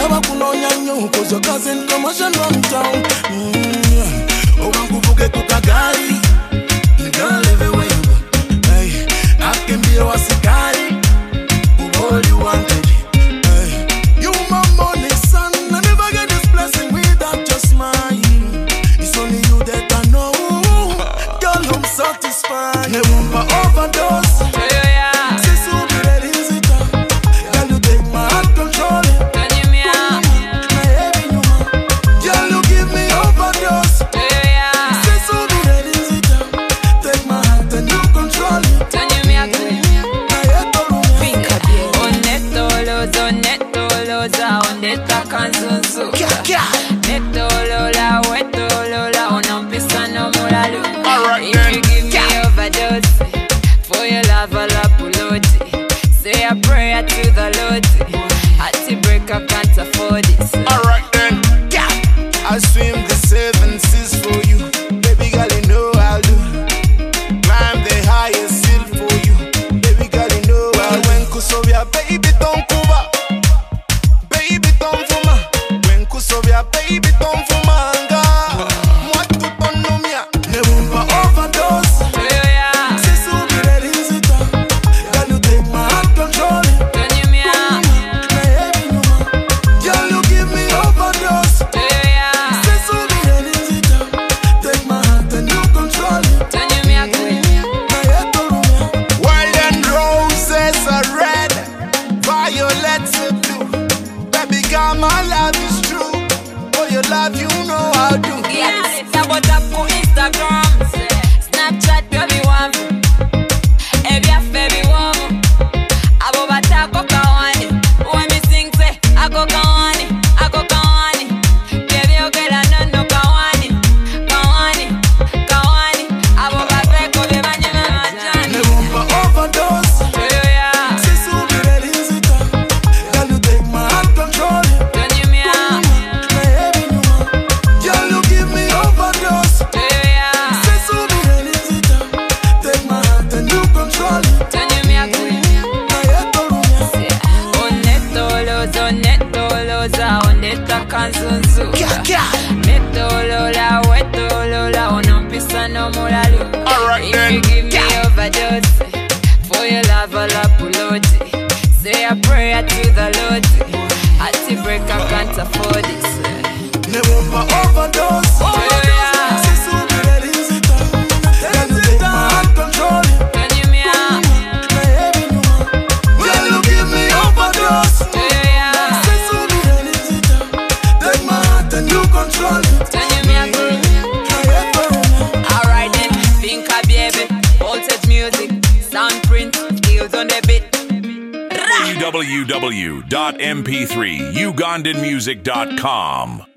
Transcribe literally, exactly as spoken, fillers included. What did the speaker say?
Never kunonya nyo, cause your cousin commotion run town. Mm-hmm. Oh, I'm kufuke kukagari. Girl, everywhere you go. Hey, I can be your wasikari. All you wanted. Hey, you my money, son. I never get this blessing without your smile. It's only you that I know. Girl, I'm satisfied. Never my overdose. Yeah, yeah. Sis, who be that easy time? Girl, you take my heart, control it. Can you me out? Girl, you give me overdose. Yeah, yeah. Sis, who be that easy time? Take my heart and you control it. Can you me out? Onetoloza, onetoloza, oneta kanzunzu. Netolola, wetolola, onampisa no mulalu. If you give me overdose, for your love I'll apology. Say a prayer to the Lord. Had to break up, can't afford it. Alright then, I swim the seven seas for you. Baby girl, you know I'll do. Climb the highest hill for you. Baby girl, you know I'll do. When Kusovia, baby, don't cover. Baby, don't fuma. When Kusovia, baby, don't fumanga. What to don't know me? Never overdose. Yeah, yeah. Sis, who be that easy time? Girl, you take my heart, control it. Can you me out? Girl, you give me overdose. Yeah, yeah. Sis, who be that easy time? Take my heart and you control it. Can you me out? Wild and roses are red, violets are blue. Baby girl, my love is true. For your love, you know I'll do. Yeah, it's about up on Instagram, Snapchat, baby one. Every half, baby one. Abo bata ko kawani. When me sing say, I go kawani, I go kawani. Baby, you get a no kawani, kawani, kawani. Abo bata ko be banye majani. Never overdose. Yeah, Sis, who be that easy time? Girl, you take my heart, control it. can you me out? Girl, you give me overdose. Yeah, Sis, who be that easy time? Take my heart and you control it. can you me out? Onetoloza, onetoloza, oneta kanzunzu. Netolola, wetolola, onampisa no mulalu. Alright If you then. give me overdose, for your love I'll apology. Say a prayer to the Lord. Had to break up, can't afford it. Never overdose. yeah. Sis, who be that easy time? Girl, you take my heart, control it. Can you me out? Girl, you give me overdose. Yeah, Sis, who be that easy time? Take my heart and you control it. can you me out? Alright then, think a baby, voltage music, sound print, skills on the beat. w w w dot m p three ugandan music dot com